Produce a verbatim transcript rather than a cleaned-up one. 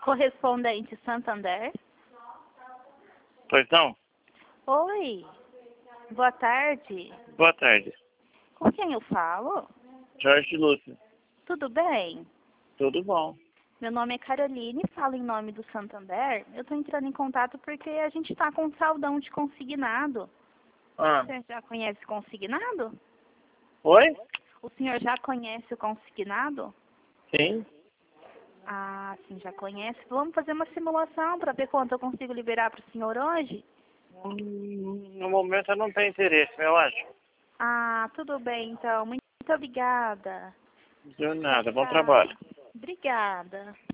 Correspondente Santander. Pois não? Oi, boa tarde. Boa tarde. Com quem eu falo? Jorge Lúcio. Tudo bem? Tudo bom. Meu nome é Caroline, falo em nome do Santander. Eu estou entrando em contato porque a gente está com um saldão de consignado. Ah. Você já conhece consignado? Oi? O senhor já conhece o consignado? Sim. Ah, sim, já conhece. Vamos fazer uma simulação para ver quanto eu consigo liberar para o senhor hoje? Hum, No momento eu não tenho interesse, eu acho. Ah, tudo bem, então. Muito obrigada. De nada. Bom Tchau. trabalho. Obrigada.